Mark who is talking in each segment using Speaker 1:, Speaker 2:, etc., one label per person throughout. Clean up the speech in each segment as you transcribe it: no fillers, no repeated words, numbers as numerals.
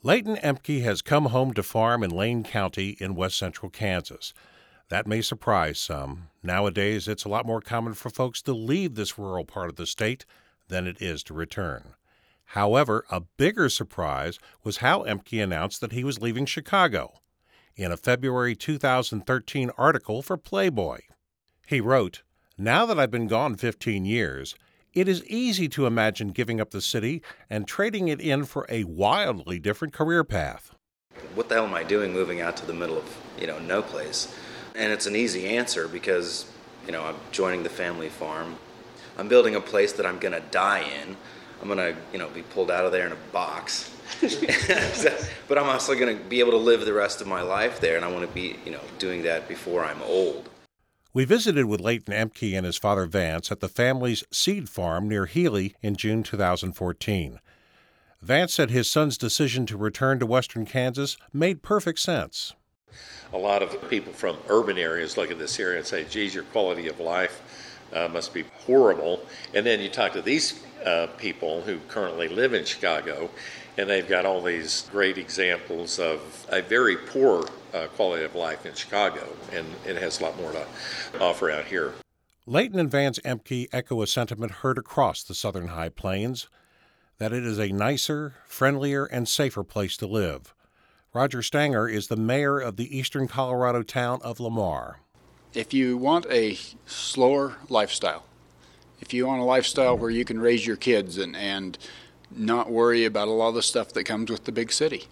Speaker 1: Leighton Emke has come home to farm in Lane County in west central Kansas. That may surprise some. Nowadays, it's a lot more common for folks to leave this rural part of the state than it is to return. However, a bigger surprise was how Emke announced that he was leaving Chicago in a February 2013 article for Playboy. He wrote, "Now that I've been gone 15 years, it is easy to imagine giving up the city and trading it in for a wildly different career path."
Speaker 2: What the hell am I doing moving out to the middle of, no place? And it's an easy answer because, I'm joining the family farm. I'm building a place that I'm going to die in. I'm going to, be pulled out of there in a box. But I'm also going to be able to live the rest of my life there, and I want to be, doing that before I'm old.
Speaker 1: We visited with Leighton Emke and his father Vance at the family's seed farm near Healy in June 2014. Vance said his son's decision to return to western Kansas made perfect sense.
Speaker 3: A lot of people from urban areas look at this area and say, geez, your quality of life must be horrible. And then you talk to these people who currently live in Chicago, and they've got all these great examples of a very poor quality of life in Chicago, and it has a lot more to offer out here.
Speaker 1: Leighton and Vance Emke echo a sentiment heard across the southern High Plains, that it is a nicer, friendlier, and safer place to live. Roger Stanger is the mayor of the eastern Colorado town of Lamar.
Speaker 4: If you want a slower lifestyle, if you want a lifestyle where you can raise your kids and not worry about a lot of the stuff that comes with the big city,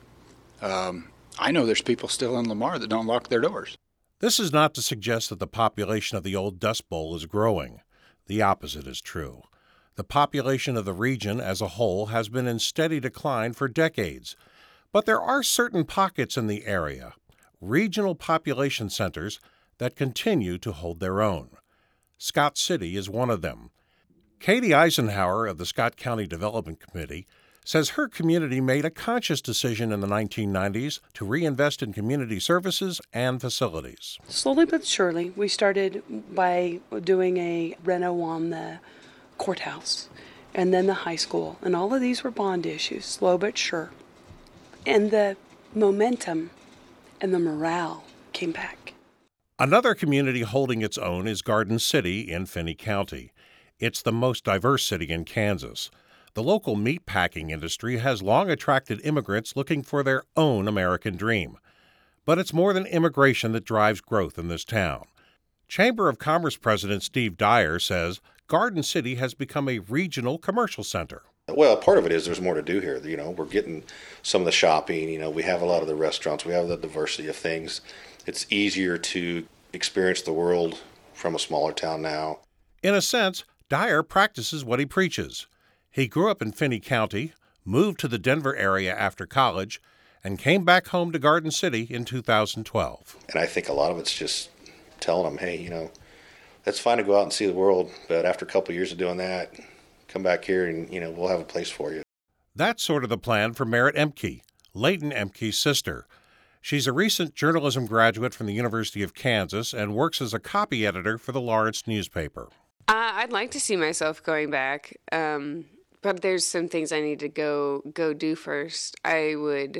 Speaker 4: I know there's people still in Lamar that don't lock their doors.
Speaker 1: This is not to suggest that the population of the old Dust Bowl is growing. The opposite is true. The population of the region as a whole has been in steady decline for decades. But there are certain pockets in the area, regional population centers, that continue to hold their own. Scott City is one of them. Katie Eisenhower of the Scott County Development Committee says her community made a conscious decision in the 1990s to reinvest in community services and facilities.
Speaker 5: Slowly but surely, we started by doing a reno on the courthouse and then the high school, and all of these were bond issues, slow but sure. And the momentum and the morale came back.
Speaker 1: Another community holding its own is Garden City in Finney County. It's the most diverse city in Kansas. The local meatpacking industry has long attracted immigrants looking for their own American dream. But it's more than immigration that drives growth in this town. Chamber of Commerce President Steve Dyer says Garden City has become a regional commercial center.
Speaker 6: Well, part of it is there's more to do here. We're getting some of the shopping, we have a lot of the restaurants, we have the diversity of things. It's easier to experience the world from a smaller town now.
Speaker 1: In a sense, Dyer practices what he preaches. He grew up in Finney County, moved to the Denver area after college, and came back home to Garden City in 2012.
Speaker 6: And I think a lot of it's just telling them, hey, that's fine to go out and see the world, but after a couple of years of doing that, come back here and, we'll have a place for you.
Speaker 1: That's sort of the plan for Merritt Emke, Leighton Emke's sister. She's a recent journalism graduate from the University of Kansas and works as a copy editor for the Lawrence newspaper.
Speaker 7: I'd like to see myself going back, but there's some things I need to go do first. I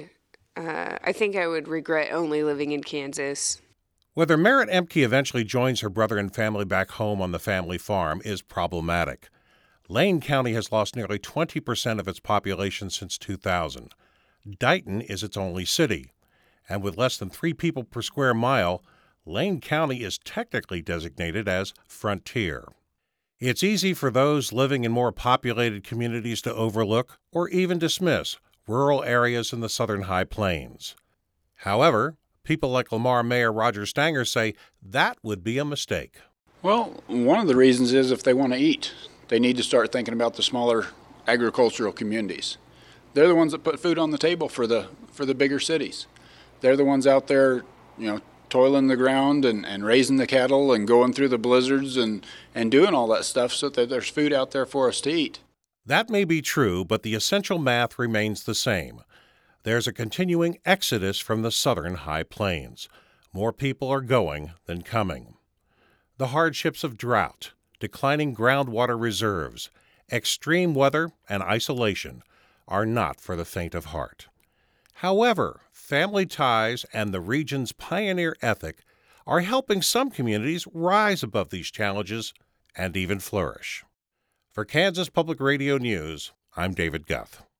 Speaker 7: think I would regret only living in Kansas.
Speaker 1: Whether Merritt Emke eventually joins her brother and family back home on the family farm is problematic. Lane County has lost nearly 20% of its population since 2000. Dighton is its only city, and with less than 3 people per square mile, Lane County is technically designated as frontier. It's easy for those living in more populated communities to overlook or even dismiss rural areas in the southern High Plains. However, people like Lamar Mayor Roger Stanger say that would be a mistake.
Speaker 4: Well, one of the reasons is if they want to eat, they need to start thinking about the smaller agricultural communities. They're the ones that put food on the table for the bigger cities. They're the ones out there, toiling the ground and raising the cattle and going through the blizzards and doing all that stuff so that there's food out there for us to eat.
Speaker 1: That may be true, but the essential math remains the same. There's a continuing exodus from the southern High Plains. More people are going than coming. The hardships of drought, declining groundwater reserves, extreme weather, and isolation are not for the faint of heart. However, family ties and the region's pioneer ethic are helping some communities rise above these challenges and even flourish. For Kansas Public Radio News, I'm David Guth.